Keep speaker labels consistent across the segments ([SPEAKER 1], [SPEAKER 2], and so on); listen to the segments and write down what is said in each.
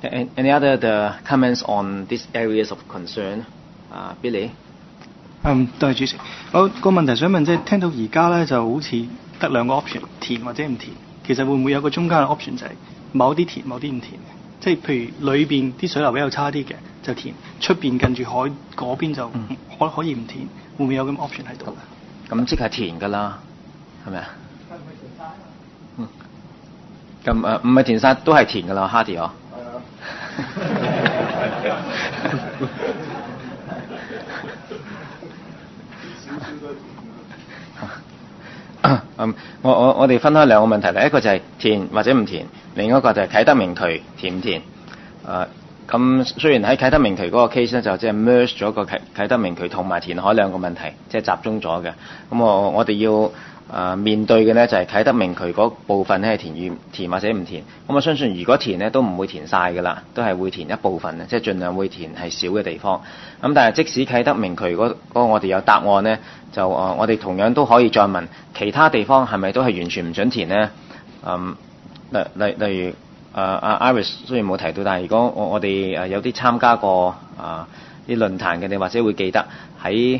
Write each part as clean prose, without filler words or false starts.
[SPEAKER 1] Any other comments on these areas of concern? Billy?
[SPEAKER 2] 對主席，我個問題想問，即係聽到而家咧就好似得兩個 option， 填或者唔填，其實會唔會有個中間嘅 option 就係某啲填，某啲唔填嘅？即係譬如裏邊啲水流比較差啲嘅就填，出邊近住海嗰邊就可以唔填，會唔會有咁 option 喺度嘅？
[SPEAKER 1] 咁即係填㗎啦，係咪啊？咁唔係填晒都係填㗎啦 ，Hardy 哦。我哋分開兩個問題咧，一個就係填或者唔填，另一個就係啟德明渠填唔填。咁雖然喺啟德明渠嗰個 case 咧，就即係 merge 咗個啟德明渠同埋填海兩個問題，即係集中咗嘅。咁我哋要面對嘅呢，就係啟德明渠嗰部分咧係填或者唔填。咁我相信如果填呢，都唔會填晒㗎啦，都係會填一部分嘅，即係盡量會填係少嘅地方。咁但係即使啟德明渠嗰個我哋有答案呢，就我哋同樣都可以再問其他地方係咪都係完全唔準填呢？例如Iris 雖然冇提到，但係如果我哋有啲參加過啲論壇嘅，你或者會記得喺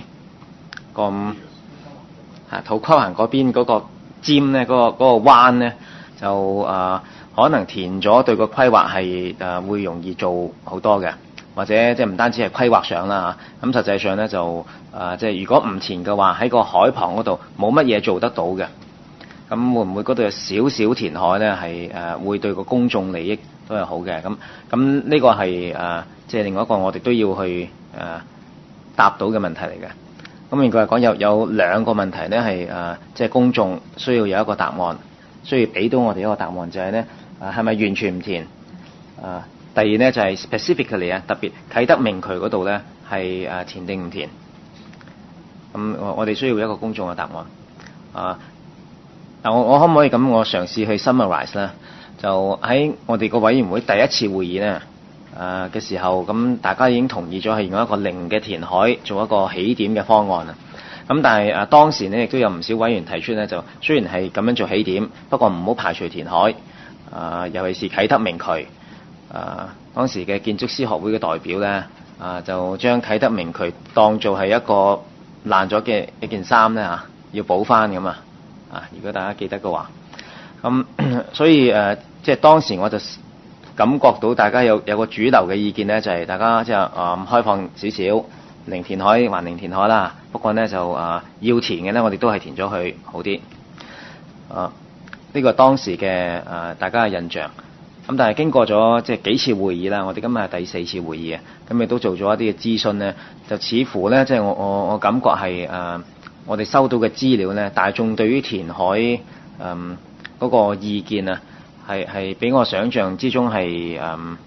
[SPEAKER 1] 土瓜灣嗰邊嗰個尖咧，嗰個灣咧，就可能填咗對個規劃係會容易做好多嘅，或者即係唔單止係規劃上啦嚇，咁實際上咧就即係如果唔填嘅話，喺個海旁嗰度冇乜嘢做得到嘅。咁會唔會嗰度有少少填海咧？係會對個公眾利益都係好嘅。咁呢個係即係另外一個我哋都要去答到嘅問題嚟嘅。咁應該嚟講有兩個問題咧係即係公眾需要有一個答案，需要俾到我哋一個答案，就係咧係咪完全唔填？第二咧就係 specifically 特別啟德明渠嗰度咧係填定唔填？咁我哋需要一個公眾嘅答案。我可唔可以咁？我嘗試去 summarize 啦。就喺我哋個委員會第一次會議咧嘅時候，咁大家已經同意咗係用一個零嘅填海做一個起點嘅方案啦。咁但係當時呢亦都有唔少委員提出咧，就雖然係咁樣做起點，不過唔好排除填海。尤其是啟德明渠。當時嘅建築師學會嘅代表咧就將啟德明渠當做係一個爛咗嘅一件衫咧要補翻咁啊！如果大家記得嘅話，咁所以即係當時我就感覺到大家有個主流嘅意見呢，就係大家即係開放少少，零填海還零填海啦。不過呢，就要填嘅呢，我哋都係填咗佢好啲。呢個當時嘅大家嘅印象。咁但係經過咗即係幾次會議啦，我哋今日係第4次會議啊，咁亦都做咗一啲嘅諮詢呢，就似乎呢，即係我感覺係我哋收到嘅資料呢，大眾對於填海嗰個意見啊，係比我想象之中係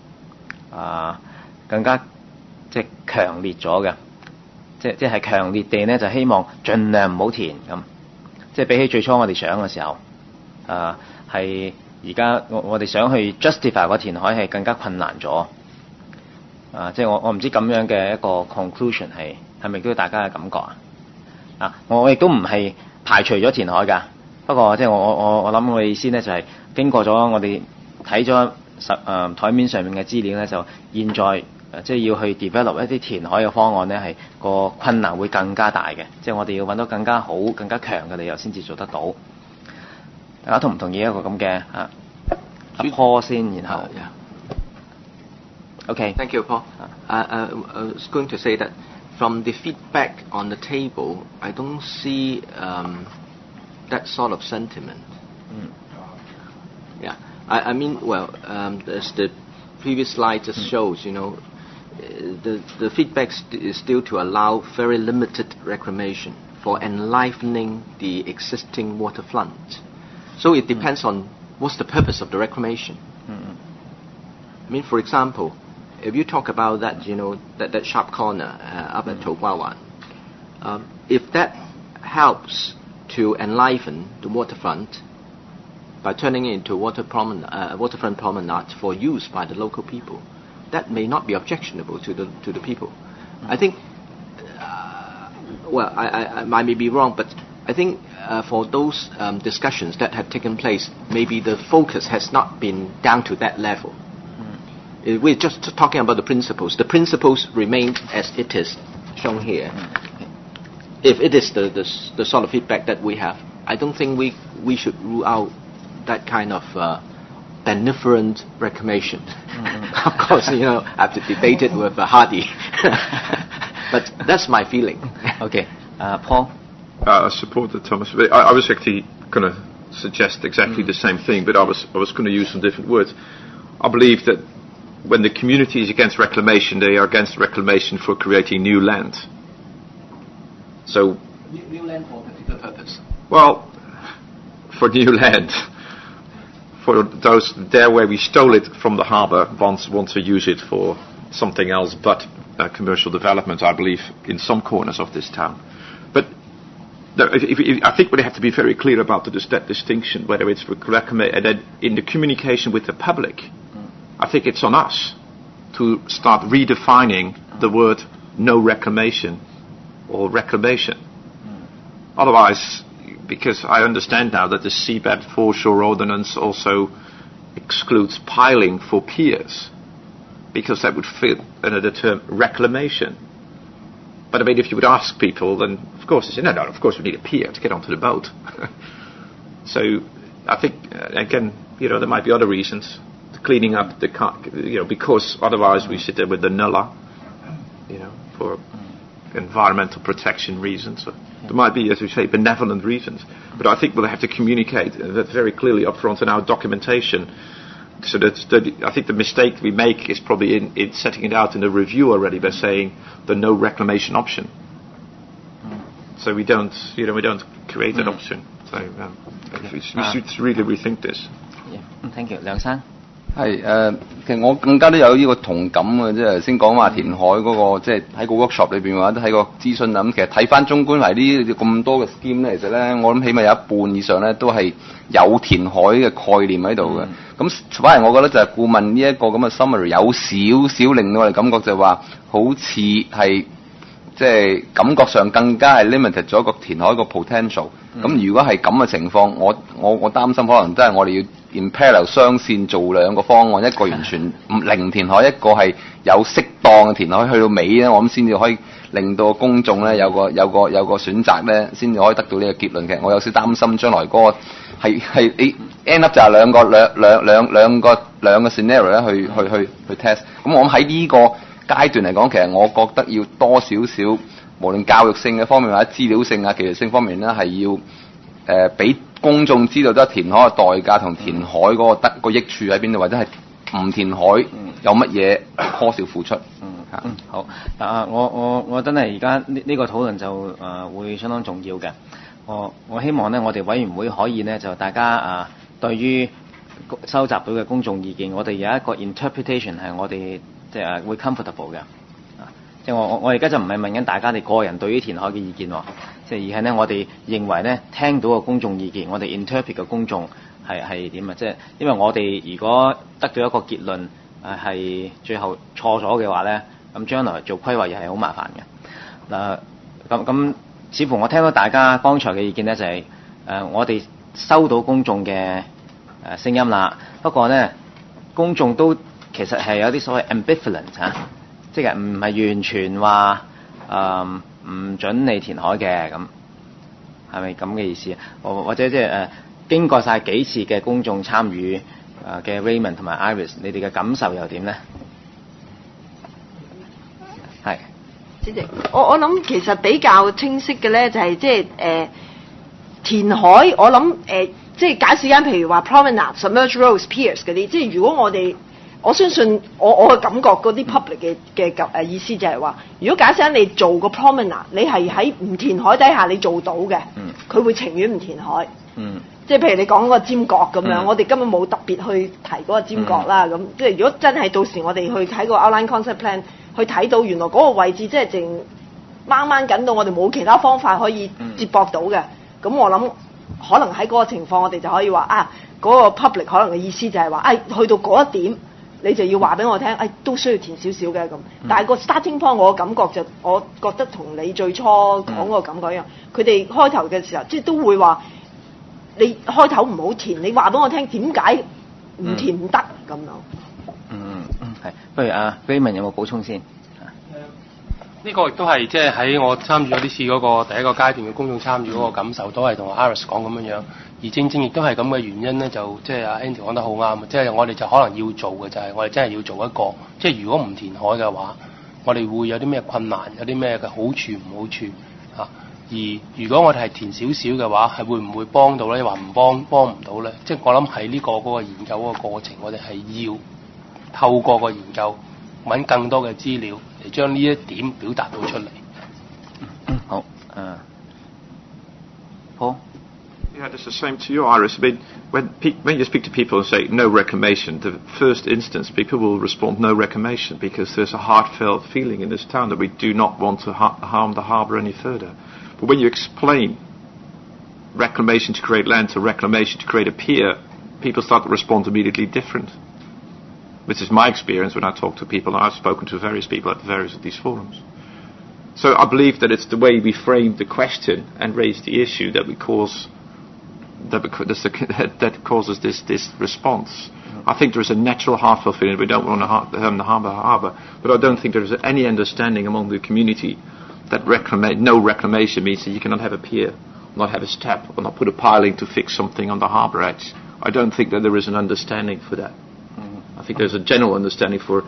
[SPEAKER 1] 更加即係強烈咗嘅，即係強烈地呢，就希望盡量唔好填咁，即係比起最初我哋想嘅時候，係而家我哋想去 justify 個填海係更加困難咗，即係我唔知咁樣嘅一個 conclusion 係咪都大家嘅感覺啊？我亦都唔係排除咗填海㗎，不過即係我諗我嘅意思呢，就係經過咗我哋睇咗台面上面嘅資料呢，就現在即係要去 develop 一啲填海嘅方案呢，係個困難會更加大嘅，即係我哋要揾到更加好、更加強嘅理由先至做得到。大家同唔同意一個咁嘅Paul 先，然後OK.
[SPEAKER 3] Thank you, Paul. I was going to say that from the feedback on the table, I don't see that sort of sentiment. Yeah, I mean, well, as the previous slide just shows, you know, the feedback is still to allow very limited reclamation for enlivening the existing waterfront. So it depends on what's the purpose of the reclamation. I mean, for example, if you talk about that, you know, that sharp corner up at Toguawan, if that helps to enliven the waterfront by turning it into waterfront promenade for use by the local people, that may not be objectionable to the people. I think, well, I may be wrong, but I think for those discussions that have taken place, maybe the focus has not been down to that level. We're just talking about the principles. The principles remain as it is shown here. If it is the sort of feedback that we have, I don't think we should rule out that kind of benevolent reclamation. Of course, I have to debate it with Hardy. But that's my feeling.
[SPEAKER 1] Okay, Paul?
[SPEAKER 4] I support that, Thomas. I was actually going to suggest exactly the same thing, but I was going to use some different words. I believe that when the community is against reclamation, they are against reclamation for creating new land. So,
[SPEAKER 3] New land for a particular purpose.
[SPEAKER 4] Well, for new land, for those there where we stole it from the harbour, want to use it for something else but commercial development, I believe, in some corners of this town. But I think we have to be very clear about that distinction, whether it's for and then in the communication with the public. I think it's on us to start redefining the word no reclamation or reclamation. Otherwise, because I understand now that the Seabed Foreshore Ordinance also excludes piling for piers, because that would fit under the term reclamation. But I mean, if you would ask people, then of course they say, no, of course we need a pier to get onto the boat. So I think, again, there might be other reasons. Cleaning up the car, because otherwise we sit there with the nulla, for environmental protection reasons. So there might be, as we say, benevolent reasons. But I think we'll have to communicate that very clearly up front in our documentation. So that I think the mistake we make is probably in setting it out in the review already by saying the no reclamation option. So we don't create that option. So we should really rethink this.
[SPEAKER 1] Yeah. Thank you, 梁生。
[SPEAKER 5] 係其實我更加都有呢個同感嘅，即係頭先講話填海嗰個，即係喺個 workshop 裏邊或者喺個諮詢啦。咁其實睇翻中觀係呢咁多嘅 scheme 咧，其實咧我諗起碼有一半以上咧都係有填海嘅概念喺度嘅。咁反而我覺得就係顧問呢一個咁嘅 summary 有少少令到我哋感覺就係話好似係即係感覺上更加係 limited 咗個填海個 potential。咁如果係咁嘅情況，我擔心可能真係我哋要in parallel 雙線做兩個方案，一個完全零填海，一個係有適當嘅填海，去到尾咧，我諗先至可以令到公眾咧有個選擇咧，先至可以得到呢個結論嘅。我有少擔心將來嗰個係你 end up 就係兩個 scenario 咧去 test。咁我諗喺呢個階段嚟講，其實我覺得要多少少，無論教育性嘅方面或者資料性啊、技術性方面咧，係要俾公眾知道得填海嘅代價同填海嗰個益處喺邊度，或者係唔填海有乜嘢多少付出。
[SPEAKER 1] 好。我真係而家呢個討論就會相當重要嘅。我希望呢，我哋委員會可以呢，就大家對於收集到嘅公眾意見，我哋有一個 interpretation 係我哋即係會 comfortable 嘅。即係我而家就唔係問緊大家哋個人對於填海嘅意見喎，即係而係呢，我哋認為呢，聽到嘅公眾意見，我哋 interpret 嘅公眾係點啊？即係因為我哋如果得到一個結論係最後錯咗嘅話呢，咁將來做規劃又係好麻煩嘅。咁似乎我聽到大家剛才嘅意見呢，就係我哋收到公眾嘅聲音啦。不過呢，公眾都其實係有啲所謂 ambivalent 嚇。即係唔係完全話唔准你填海嘅，咁係咪咁嘅意思啊？或者即係經過晒幾次嘅公眾參與嘅 Raymond 同埋 Iris， 你哋嘅感受又點咧？係
[SPEAKER 6] 主席，我諗其實比較清晰嘅咧就係即係填海，我諗即係假設間譬如話 promenade、submerged roads、piers 嗰啲，即係如果我相信我嘅感覺嗰啲 public 嘅意思就係話，如果假設你做個 promenade， 你係喺唔填海底下你做到嘅，佢會情願唔填海。即係譬如你講嗰個尖角咁樣，我哋根本冇特別去提嗰個尖角啦。咁即係如果真係到時我哋去睇個 outline concept plan，去睇到原來嗰個位置即係淨掹緊到我哋冇其他方法可以接駁到嘅，咁我諗可能喺嗰個情況我哋就可以話嗰個 public 可能嘅意思就係話去到嗰一點。你就要話俾我聽，都需要填少少嘅咁。但係個 starting point 我感覺就，我覺得同你最初講個感覺一樣。佢哋開頭嘅時候，即係都會話，你開頭唔好填，你話俾我聽點解唔填唔得？ 咁咯。
[SPEAKER 1] 係，不如阿 Raymond 有冇補充先？
[SPEAKER 7] 呢個亦都係即係喺我參與咗呢次嗰個第一個階段嘅公眾參與嗰個感受，都係同 Iris 講咁樣樣。而正正亦都係咁嘅原因咧，就即係阿 Andy 講得好啱，即係我哋就可能要做嘅就係我哋真係要做一個，即係如果唔填海嘅話，我哋會有啲咩困難，有啲咩嘅好處唔好處嚇。而如果我哋係填少少嘅話，係會唔會幫到咧？話唔幫唔到咧？即係我諗喺呢個嗰個研究嗰個過程，我哋係要透過個研究揾更多嘅資料嚟將呢一點表達到出嚟。
[SPEAKER 1] 好，Paul。
[SPEAKER 4] Yeah, it's the same to you, Iris. I mean, when you speak to people and say no reclamation, the first instance people will respond no reclamation because there's a heartfelt feeling in this town that we do not want to harm the harbour any further. But when you explain reclamation to create land to reclamation to create a pier, people start to respond immediately different. Which is my experience when I talk to people, and I've spoken to various people at various of these forums. So I believe that it's the way we frame the question and raise the issue that causes this response. I think there is a natural heartfelt feeling we don't want to harm the harbour, but I don't think there is any understanding among the community that no reclamation means that you cannot have a pier, not have a step, or not put a piling to fix something on the harbour edge. I don't think that there is an understanding for that. I think there's a general understanding for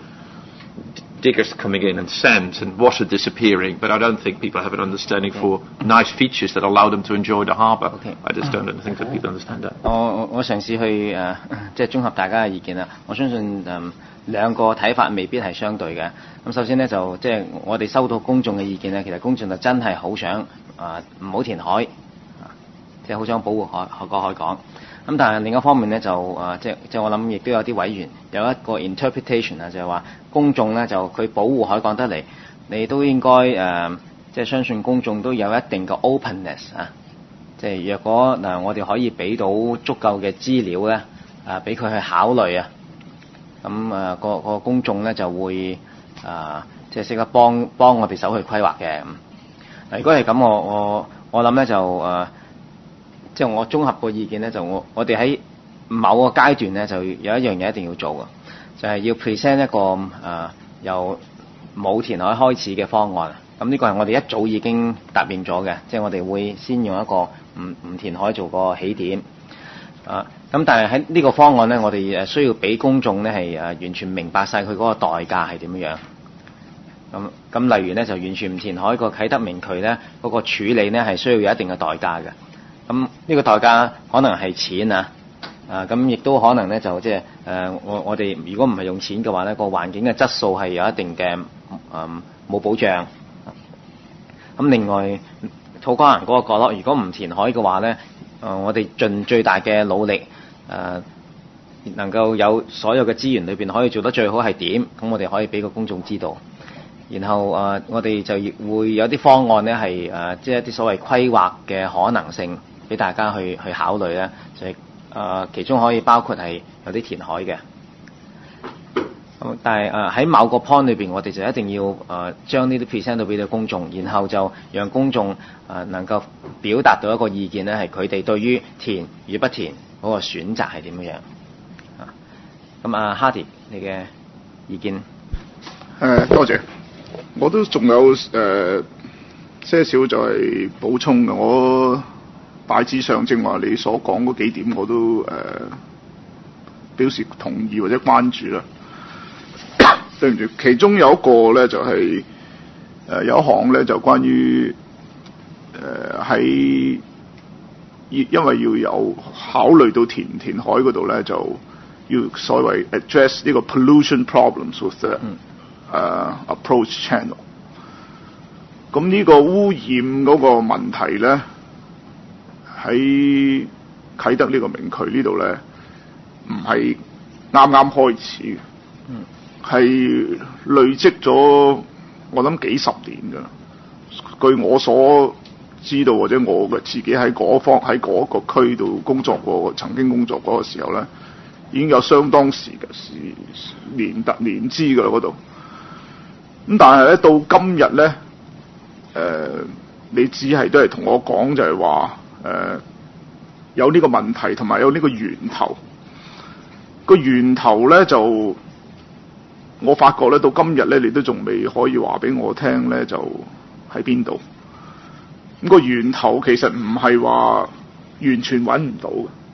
[SPEAKER 4] diggers coming in and sand and water disappearing, but I don't think people have an understanding for nice features that allow them to enjoy the harbour. I just don't think that people understand that.
[SPEAKER 1] 我嘗試去即係綜合大家嘅意見啦。我相信兩個睇法未必係相對嘅。咁首先呢，就即係我哋收到公眾嘅意見呢，其實公眾就真係好想唔好填海，即係好想保護個海港。咁但係另一方面咧，即係我諗亦都有啲委員有一個 interpretation 啊，就係話公眾咧就佢保護海港得嚟，你都應該即係相信公眾都有一定嘅 openness 啊。即係若果我哋可以俾到足夠嘅資料咧，俾佢去考慮啊，咁個公眾咧就會即係識得幫我哋手去規劃嘅。如果係咁，我諗咧就即係我綜合個意見咧，就我哋喺某個階段咧，就有一樣嘢一定要做嘅，就係要 present 一個由冇填海開始嘅方案。咁呢個係我哋一早已經答應咗嘅，即係我哋會先用一個唔填海做個起點。咁但係喺呢個方案咧，我哋需要俾公眾咧係完全明白晒佢嗰個代價係點樣。咁例如咧就完全唔填海個啟德明渠咧嗰個處理咧係需要有一定嘅代價嘅。咁呢個代價可能係錢咁亦都可能咧就即係我哋如果唔係用錢嘅話咧，個環境嘅質素係有一定嘅冇保障。咁另外土瓜灣嗰個角落，如果唔填海嘅話咧，我哋盡最大嘅努力能夠有所有嘅資源裏邊可以做得最好係點，咁我哋可以俾個公眾知道。然後我哋就會有啲方案咧係即係一啲所謂規劃嘅可能性俾大家去考慮咧，就係其中可以包括係有啲填海嘅。但係喺某個 point 裏邊，我哋就一定要將呢啲 present 到俾到公眾，然後就讓公眾能夠表達到一個意見咧，係佢哋對於填與不填嗰個選擇係點樣。咁Hardy 你嘅意見？
[SPEAKER 8] 多謝。我都仲有些少就係補充嘅。我大致上正話你所講嗰幾點，我都表示同意或者關注啦。對唔住，其中有一個咧就係有一項咧就關於喺因為要有考慮到填海嗰度咧，就要所謂 address 呢個 pollution problems with the approach channel。咁呢個污染嗰個問題咧，喺啟德呢個明渠呢度咧，唔係啱啱開始嘅。係累積咗我諗幾十年㗎。據我所知道或者我嘅自己喺嗰個區度工作過，曾經工作過嘅時候咧，已經有相當時年資㗎啦嗰度。咁但係咧到今日咧，你只係都係同我講就係話有呢個問題同埋有呢個源頭。 個源頭咧就我發覺咧到今日咧，你都仲未可以話俾我聽咧，就喺邊度。咁個源頭其實唔係話完全揾唔到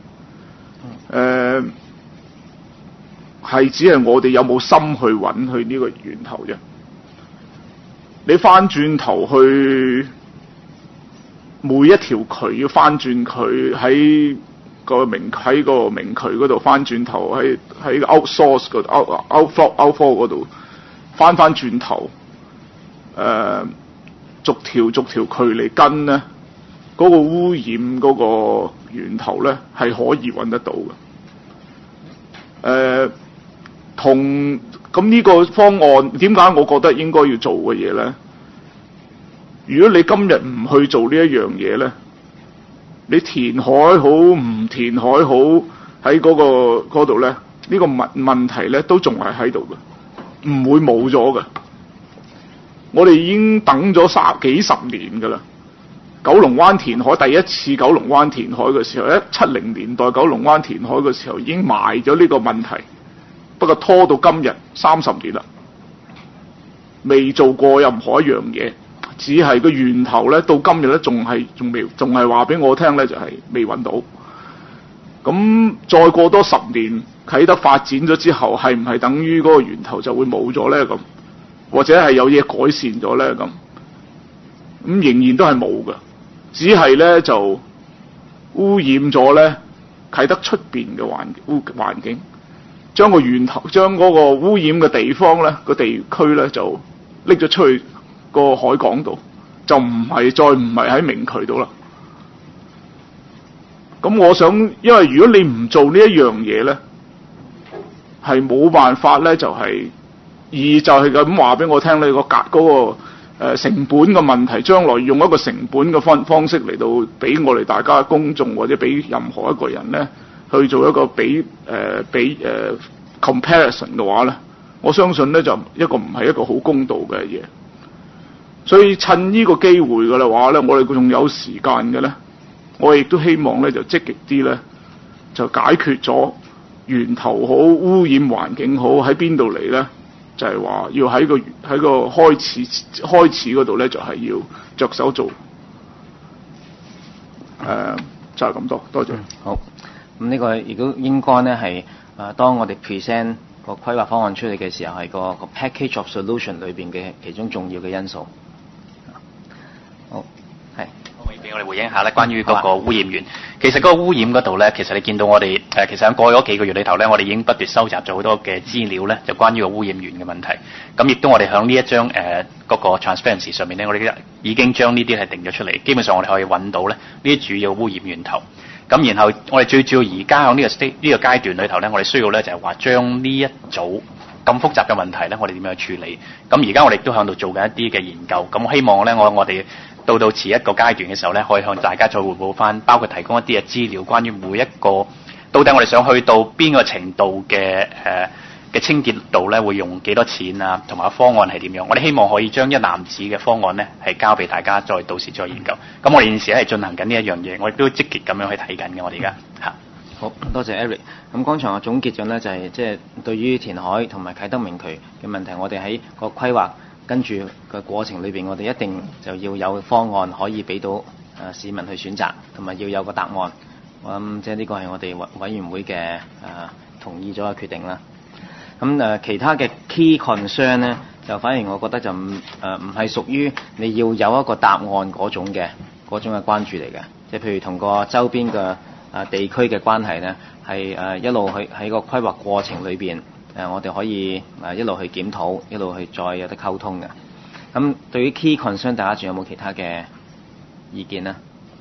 [SPEAKER 8] 嘅，係只係我哋有冇心去揾去呢個源頭啫。你翻轉頭去每一條渠要翻轉佢喺個明渠嗰度翻轉頭，喺 outsource 嗰度 outflow 嗰度翻轉頭，逐條渠嚟跟咧，嗰個污染嗰個源頭咧係可以揾得到嘅。咁呢個方案點解我覺得應該要做嘅嘢咧？如果你今日唔去做呢一樣嘢咧，你填海好唔填海好喺嗰度咧，呢個問題咧都仲係喺度嘅，唔會冇咗嘅。我哋已經等咗幾十年㗎啦。九龍灣填海第一次九龍灣填海嘅時候，70年代九龍灣填海嘅時候已經埋咗呢個問題，不過拖到今日30年啦，未做過任何一樣嘢，只係個源頭咧到今日咧仲係話俾我聽咧就係未揾到。咁再過多10年啟德發展咗之後，係唔係等於嗰個源頭就會冇咗咧？咁或者係有嘢改善咗咧？咁仍然都係冇嘅，只係咧就污染咗咧啟德出邊嘅環境，將個源頭將嗰個污染嘅地方咧個地區咧就拎咗出去個海港度，就再唔係喺明渠度啦。咁我想，因為如果你唔做呢一樣嘢咧，係冇辦法咧，就係咁話俾我聽，你個成本嘅問題，將來用一個成本嘅方式嚟到俾我哋大家公眾或者俾任何一個人咧去做一個比 comparison 嘅話咧，我相信咧就唔係一個好公道嘅嘢。所以趁呢個機會嘅話咧，我哋仲有時間嘅咧，我亦都希望咧就積極啲咧，就解決咗源頭好、污染環境好喺邊度嚟咧，就係話要喺個開始嗰度咧，就係要着手做。就係咁多謝。
[SPEAKER 1] 好，咁呢個亦都應該咧係當我哋 present 個規劃方案出嚟嘅時候，係個 package of solution 裏邊嘅其中重要嘅因素。好，係。可以俾我哋回應一下咧，關於嗰個污染源。其實嗰個污染嗰度咧，其實你見到我哋其實喺過去嗰幾個月裏頭咧，我哋已經不斷收集咗好多嘅資料咧，就關於個污染源嘅問題。咁亦都我哋喺呢一張嗰個 transparency 上面咧，我哋已經將呢啲係定咗出嚟。基本上我哋可以揾到咧呢啲主要污染源頭。咁然後我哋最主要而家喺呢個階段裏頭咧，我哋需要咧就係話將呢一組咁複雜嘅問題咧，我哋點樣去處理？咁而家我哋亦都喺度做緊一啲嘅研究。咁我希望咧，我哋到遲一個階段嘅時候咧，可以向大家再匯報翻，包括提供一啲嘅資料，關於每一個到底我哋想去到邊個程度嘅清潔度咧，會用幾多錢啊，同埋方案係點樣？我哋希望可以將一籃子嘅方案咧，係交俾大家到時再研究。咁我哋現時係進行緊呢一樣嘢，我亦都積極咁樣去睇緊嘅。我哋而家嚇。好多謝 Eric。咁剛才我總結咗咧，就係即係對於填海同埋啟德明渠嘅問題，我哋喺個規劃跟住個過程裏邊，我哋一定就要有方案可以俾到市民去選擇，同埋要有個答案。我諗即係呢個係我哋委員會嘅同意咗嘅決定啦。咁其他嘅 key concern 咧，就反而我覺得就唔係屬於你要有一個答案嗰種嘅關注嚟嘅，即係譬如同個周邊嘅地區嘅關係咧，係一路去喺個規劃過程裏邊，我哋可以一路去檢討，一路去再有得溝通嘅。咁對於 key concern， 大家仲有冇其他嘅意見呢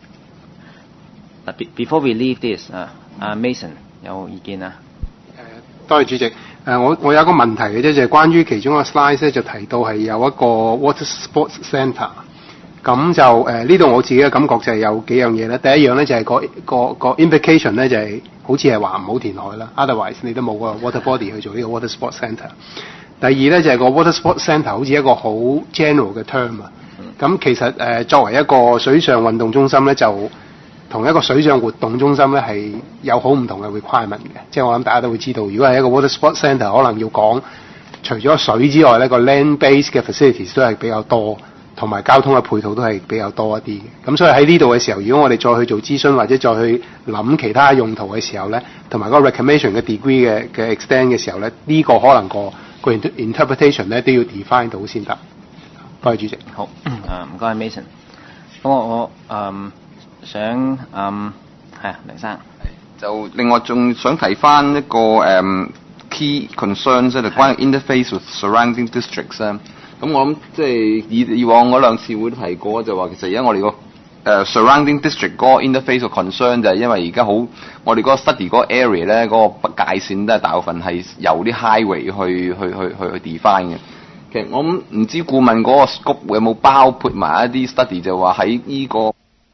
[SPEAKER 1] ？Before we leave this， Mason 有意見啊？
[SPEAKER 9] 多謝主席。我有一個問題嘅啫，就係關於其中一個 slide 咧，就提到係有一個 water sports centre。咁就呢度我自己嘅感覺就係有幾樣嘢咧。第一樣咧就係個 implication 咧就係好似係話唔好填海啦 ，otherwise 你都冇個 water body 去做呢個 water sports centre。第二咧就係個 water sports centre 好似一個好 general 嘅 term 啊。咁其實作為一個水上運動中心咧，就同一個水上活動中心咧係有好唔同嘅 requirement 嘅。即係我諗大家都會知道，如果係一個 water sport centre，可能要講除咗水之外咧，個 land base 嘅 facilities 都係比較多，同埋交通嘅配套都係比較多一啲嘅。咁所以喺呢度嘅時候，如果我哋再去做諮詢或者再去諗其他用途嘅時候咧，同埋嗰個 reclamation 嘅 degree 嘅 extend 嘅時候咧，呢、個可能個 interpretation 咧都要 define 到先得。多謝主席。
[SPEAKER 1] 好，唔該 Mason。咁我想係黎生。
[SPEAKER 5] 就另外仲想提翻一個key concerns 咧，就關於 interface with surrounding districts 咧。咁我諗即係以往嗰兩次會都提過，就話其實而家我哋個surrounding district 嗰個 interface 嘅 concern 就係因為而家好，我哋嗰個 study 嗰個 area 咧嗰個界線都係大部分係由啲 highway 去 define 嘅。其實我諗唔知顧問嗰個 scope 有冇包括埋一啲 study 就話喺呢個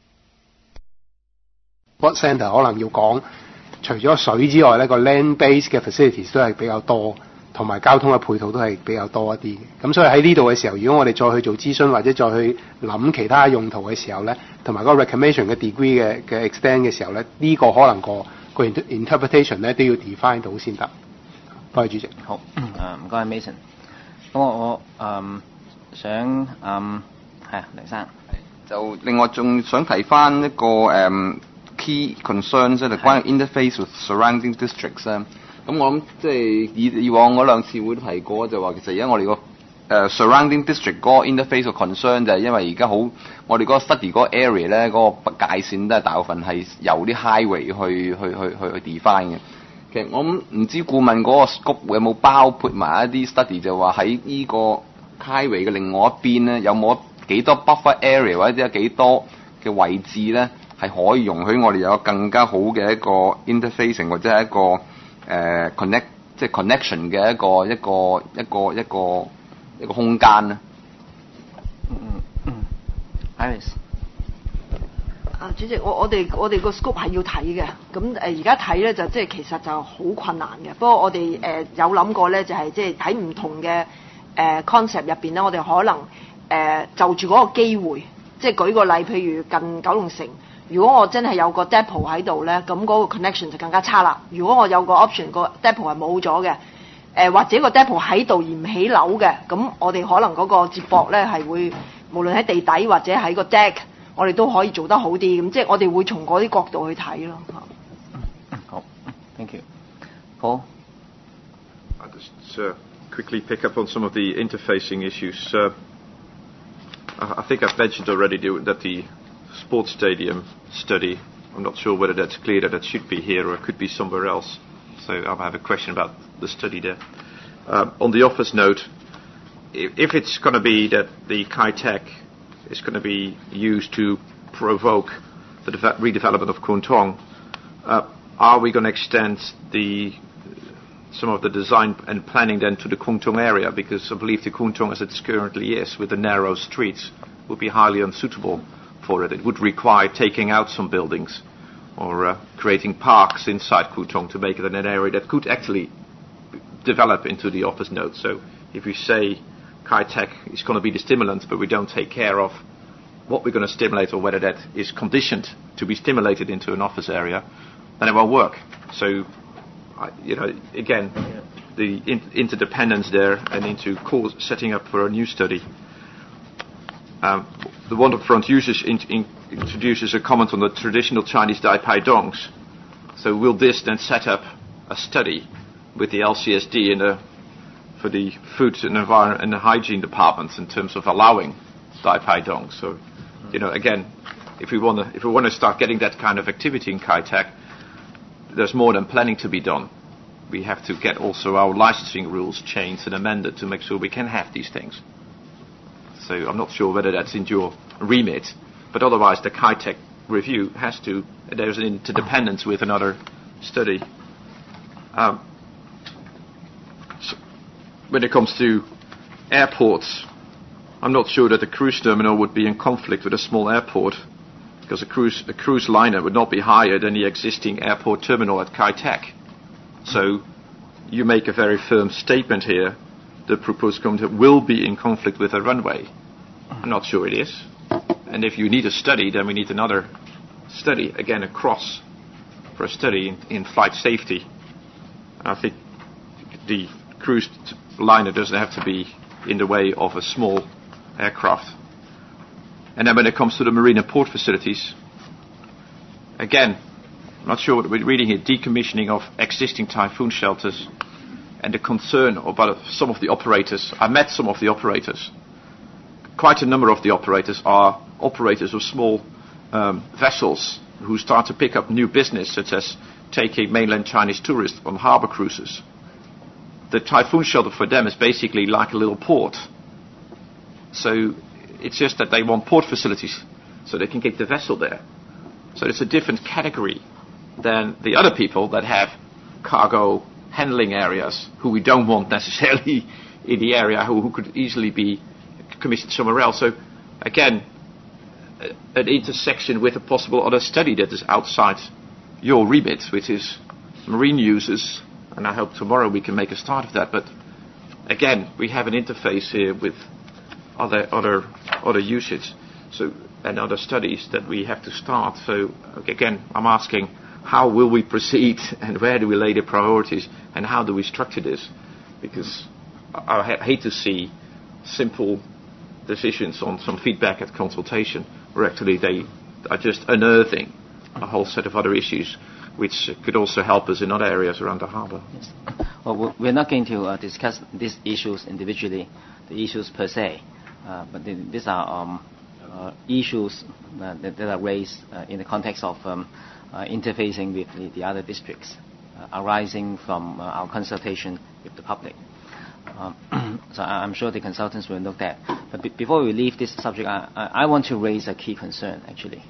[SPEAKER 9] sport centre 可能要講除咗水之外咧，個 land base 嘅 facilities 都係比較多，同埋交通嘅配套都係比較多一啲嘅。咁所以喺呢度嘅時候，如果我哋再去做諮詢或者再去諗其他用途嘅時候咧，同埋嗰個 reclamation 嘅 degree 嘅 extend 嘅時候咧，呢、個可能個 interpretation 咧都要 define 到先得。多謝主席。
[SPEAKER 1] 好，唔該 Mason。咁我想係黎生。
[SPEAKER 5] 就另外仲想提翻一個key concerns 咧，就關於 interface with surrounding districts 咧。咁我諗即係以往嗰兩次會都提過，就話其實而家我哋個surrounding district 嗰個 interface 嘅 concern 就係因為而家好，我哋嗰個 study 嗰個 area 咧嗰個界線都係大部分係由啲 highway 去 define 嘅。其實我諗唔知顧問嗰個 scope 有冇包括埋一啲 study 就話喺呢個 highway 嘅另外一邊咧，有冇幾多 buffer area 或者有幾多嘅位置咧係可以容許我哋有更加好嘅一個 interfacing 或者係一個即係 connection 嘅一個空間咧。
[SPEAKER 1] Iris。
[SPEAKER 6] 主席，我哋個 scope 係要睇嘅，咁而家睇咧就即係其實就好困難嘅。不過我哋有諗過咧，就係即係喺唔同嘅concept 入邊咧，我哋可能就住嗰個機會，即係舉個例，譬如近九龍城，如果我真係有個 depot 喺度咧，咁嗰個 connection 就更加差啦。如果我有個 option 個 depot 係冇咗嘅，或者個 depot 喺度而唔起樓嘅，咁我哋可能嗰個接駁咧係會無論喺地底或者喺個 deck。我哋都可以做得好啲，咁即係我哋會從嗰啲角度去睇咯。
[SPEAKER 1] 好 ，thank you。好。
[SPEAKER 4] I'll just quickly pick up on some of the interfacing issues. I think I've mentioned already that the sports stadium study, I'm not sure whether that's clear that it should be here or it could be somewhere else. So I have a question about the study there. On the office note, if it's going to be that the Kai-Tak is going to be used to provoke the redevelopment of Kwun Tong, are we going to extend some of the design and planning then to the Kwun Tong area? Because I believe the Kwun Tong as it currently is, with the narrow streets, would be highly unsuitable for it. It would require taking out some buildings or creating parks inside Kwun Tong to make it an area that could actually develop into the office node. So if you say Kai-Tak is going to be the stimulant, but we don't take care of what we're going to stimulate or whether that is conditioned to be stimulated into an office area, then it won't work. So, again, the interdependence there and into setting up for a new study. The Waterfront introduces a comment on the traditional Chinese Dai Pai Dongs. So will this then set up a study with the LCSD for the food and environment and the hygiene departments in terms of allowing Dai Pai Dong? So, again, if we want to start getting that kind of activity in Kai-Tak, there's more than planning to be done. We have to get also our licensing rules changed and amended to make sure we can have these things. So I'm not sure whether that's in your remit, but otherwise the Kai-Tak review there's an interdependence with another study. When it comes to airports, I'm not sure that the cruise terminal would be in conflict with a small airport, because a cruise liner would not be higher than the existing airport terminal at Kai-Tak. So you make a very firm statement here. The proposed concept will be in conflict with a runway. I'm not sure it is. And if you need a study, then we need another study, again, for a study in flight safety. I think the cruise liner doesn't have to be in the way of a small aircraft. And then when it comes to the marine and port facilities, again, I'm not sure what we're reading here, decommissioning of existing typhoon shelters and the concern about some of the operators. I met some of the operators. Quite a number of the operators are operators of small vessels who start to pick up new business, such as taking mainland Chinese tourists on harbor cruises. The typhoon shelter for them is basically like a little port. So it's just that they want port facilities so they can keep the vessel there. So it's a different category than the other people that have cargo handling areas who we don't want necessarily in the area, who could easily be commissioned somewhere else. So again, an intersection with a possible other study that is outside your remit, which is marine users, and I hope tomorrow we can make a start of that. But again, we have an interface here with other usage, so and other studies that we have to start. So again, I'm asking, how will we proceed, and where do we lay the priorities, and how do we structure this? Because I hate to see simple decisions on some feedback at consultation, where actually they are just unearthing a whole set of other issues, which could also help us in other areas around the harbour.
[SPEAKER 1] Yes. Well, we're not going to discuss these issues individually, the issues per se, but these are issues that are raised in the context of interfacing with the other districts, arising from our consultation with the public. So I'm sure the consultants will look at. But before we leave this subject, I want to raise a key concern, actually,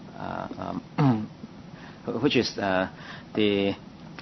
[SPEAKER 1] which is the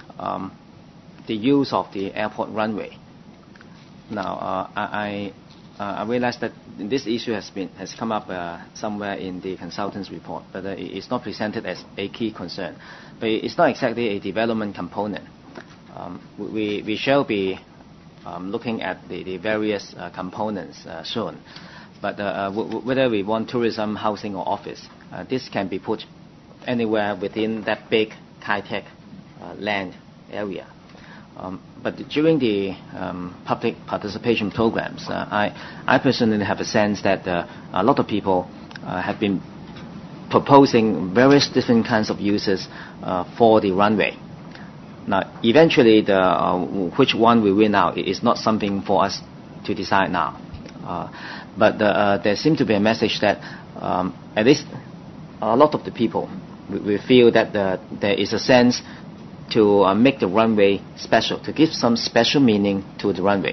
[SPEAKER 1] use of the airport runway. Now, I realize that this issue has come up somewhere in the consultants' report, but it's not presented as a key concern. But it's not exactly a development component. We shall be looking at the various components soon. But whether we want tourism, housing, or office, this can be put anywhere within that big high-tech land area. But during the public participation programs, I personally have a sense that a lot of people have been proposing various different kinds of uses for the runway. Now, eventually, which one we win out is not something for us to decide now. But there seems to be a message that at least a lot of the people we feel that there is a sense to make the runway special, to give some special meaning to the runway.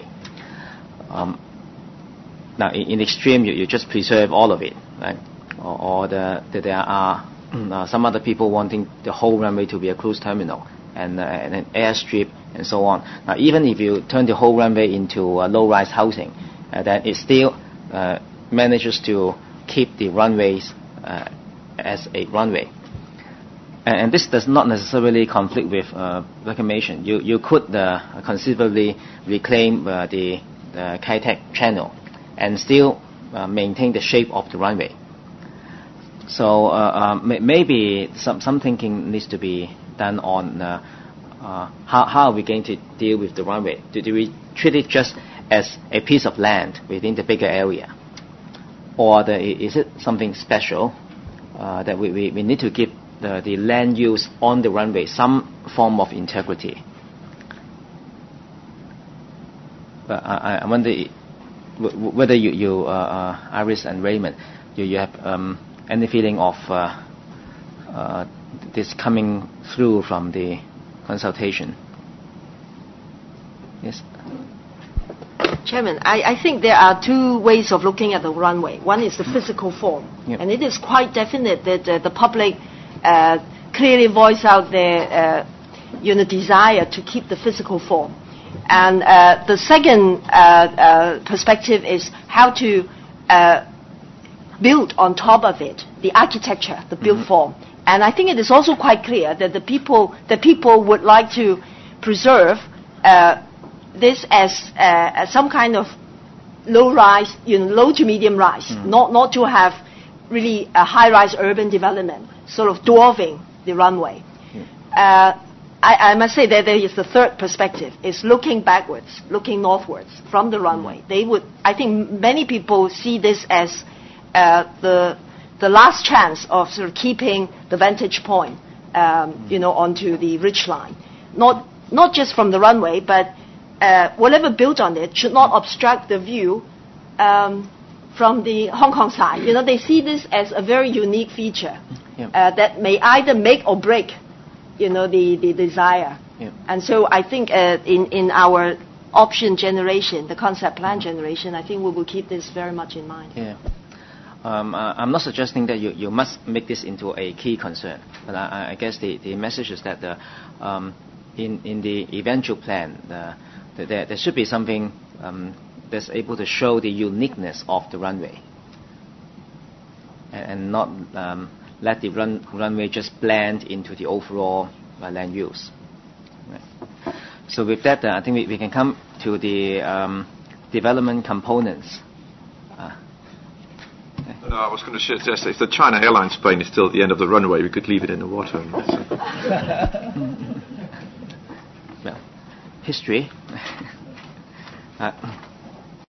[SPEAKER 1] Now, in extreme, you just preserve all of it, right? Or there are some other people wanting the whole runway to be a cruise terminal and an airstrip and so on. Now, even if you turn the whole runway into low-rise housing, then it still manages to keep the runways as a runway. And this does not necessarily conflict with reclamation. You could conceivably reclaim the Kai Tak channel and still maintain the shape of the runway. So maybe some thinking needs to be done on how are we going to deal with the runway. Do we treat it just as a piece of land within the bigger area? Or is it something special that we need to give the land use on the runway some form of integrity? But I wonder whether you Iris and Raymond, you have any feeling of this coming through from the consultation? Yes.
[SPEAKER 6] Chairman, I think there are two ways of looking at the runway. One is the physical form,
[SPEAKER 1] Yep.
[SPEAKER 6] and it is quite definite that the public clearly voice out their desire to keep the physical form. And the second perspective is how to build on top of it, the architecture, the built form. And I think it is also quite clear that the people would like to preserve this as some kind of low rise, low to medium rise, not to have really a high-rise urban development, sort of dwarfing the runway. I must say that there is the third perspective, is looking backwards, looking northwards from the runway. I think many people see this as the last chance of sort of keeping the vantage point, onto the ridgeline. Not just from the runway, but whatever built on it should not obstruct the view from the Hong Kong side. They see this as a very unique feature that may either make or break the desire. And so I think in our option generation, the concept plan generation, I think we will keep this very much in mind.
[SPEAKER 1] I'm not suggesting that you must make this into a key concern, but I guess the message is that in the eventual plan, there should be something that's able to show the uniqueness of the runway, and not let the runway just blend into the overall land use. Right. So with that, I think we can come to the development components.
[SPEAKER 4] No, I was going to suggest if the China Airlines plane is still at the end of the runway, we could leave it in the water.
[SPEAKER 1] Well, history.